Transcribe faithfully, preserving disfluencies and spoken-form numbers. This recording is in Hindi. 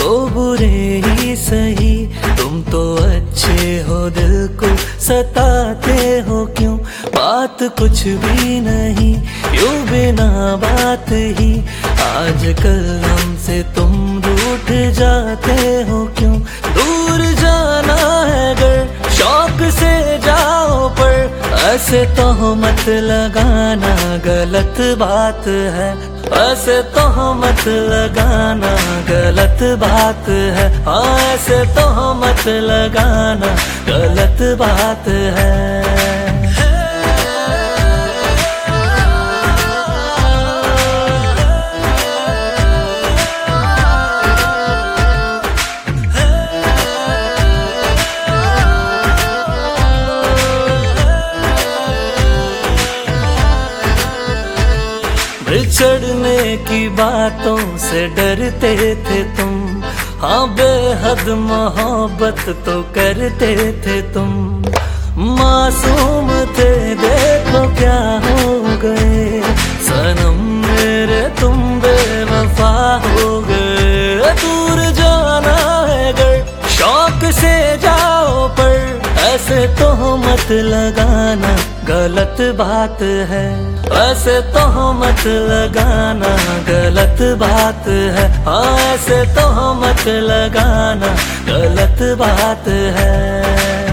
वो बुरे ही सही, तुम तो अच्छे हो, दिल को सताते हो क्यों? बात कुछ भी नहीं, यूं बिना बात ही आजकल हमसे तुम रूठ जाते हो क्यों? दूर जाना है अगर शौक से जाओ, पर ऐसे तो मत लगाना, गलत बात है। ऐसे तो मत लगाना, गलत बात है। हाँ, ऐसे तो मत लगाना, गलत बात है। बिछड़ने की बातों से डरते थे तुम, हाँ बेहद मोहब्बत तो करते थे तुम। मासूम थे, देखो क्या हो गए सनम मेरे, तुम बेवफा हो गए। दूर जाना है अगर शौक से जाओ, पर ऐसे तो मत लगाना, गलत बात है। ऐसे तो मत लगाना, गलत बात है। हाँ, ऐसे तो मत लगाना, गलत बात है।